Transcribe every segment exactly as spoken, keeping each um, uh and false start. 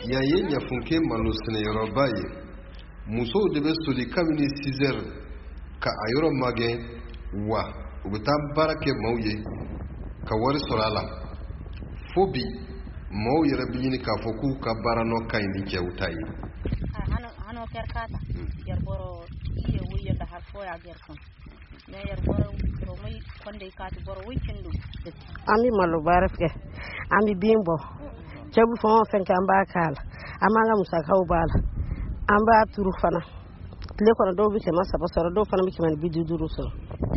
yaye ɲafunke malo sɛnɛyɔrɔba ye musow de bɛ soli kabini six heures ka a yɔrɔ magɛn wa u bɛ taa baara kɛ maaw ye ka wari sɔrɔ a la fo bi maaw yɛrɛ bɛ ɲini k'a fɔ k'u ka baara nɔ ka ɲi ni cɛw ta ye. An bɛ malo baara kɛ an bɛ bin bɔ cɛ bɛ fɛn o fɛn kɛ an b'a k'a la an b'an ka musakaw b'a la an b'a turu fana tile kɔnɔ dɔw bɛ kɛmɛ saba sɔrɔ dɔw fana bɛ kɛmɛ bi duuru sɔrɔ.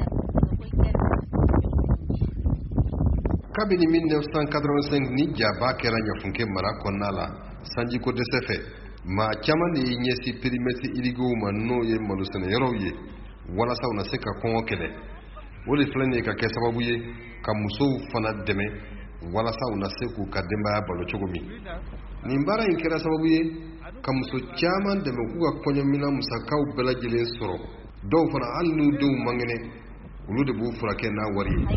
kabini mille neuf cent quatre-vingt-cinq ni jaba kɛra ɲafunke mara kɔnɔna la sanjiko dɛsɛ fɛ maa caman de ye ɲɛsin périmètre irrigués ma n'o ye malo sɛnɛyɔrɔw ye walasa u na se ka kɔngɔ kɛlɛ. O de filɛ nin ye ka kɛ sababu ye ka musow fana dɛmɛ walasa u na se k'u ka denbaya balo cogo min. Nin baara in kɛra sababu ye ka muso caman dɛmɛ k'u ka kɔɲɔmina musakaw bɛɛ lajɛlen sɔrɔ. Dɔw fana hali n'u denw man kɛnɛ olu de b'u furakɛ n'a wari ye.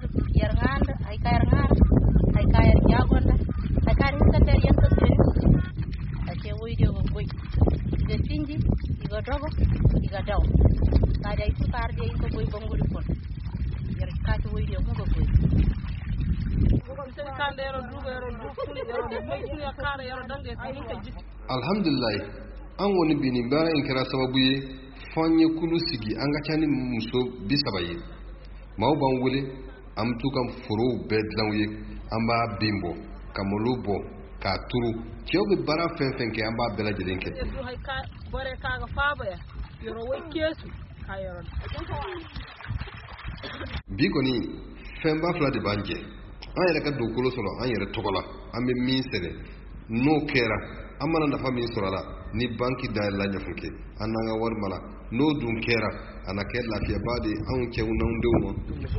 Alhamdulillah an kɔni bi nin baara in kɛra sababu ye f'an ye kulu sigi an ka ca ni muso bi saba ye. Maaw b'an wele an bɛ t'u ka forow bɛɛ dilan u ye an b'a bin bɔ ka malo bɔ k'a turu cɛw bɛ baara fɛn fɛn kɛ an b'a bɛɛ lajɛlen kɛ. Bi kɔni fɛnba fila de b'an jɛ an yɛrɛ ka dugukolo sɔrɔ an yɛrɛ tɔgɔ la an bɛ min sɛnɛ n'o kɛra an mana nafa min sɔrɔ a la ni banki dayɛlɛla ɲafunke an n'an ka wari mara n'o dun kɛra a na kɛ lafiyaba de anw cɛw n'anw denw ma.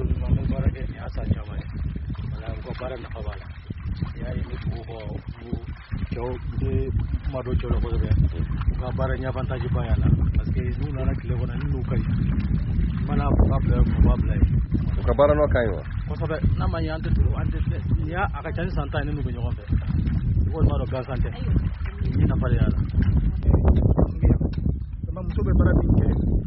cɛw bɛ kuma dɔ cɛw la kosɛbɛ u ka baara ɲafantaji ba y'a la parce que n'u nana tile kɔnɔ ni n'u ka ɲi mana fɔ ka bila u b'a bila yen. U ka baara nɔ ka ɲi wa. kosɛbɛ n'a ma ɲɛ an tɛ an tɛ filɛ nin y'a a ka ca ni san tan ye ne n'u bɛ ɲɔgɔn fɛ i kɔni b'a dɔn gansan tɛ nin nafa de y'a la. muso bɛ baara min kɛ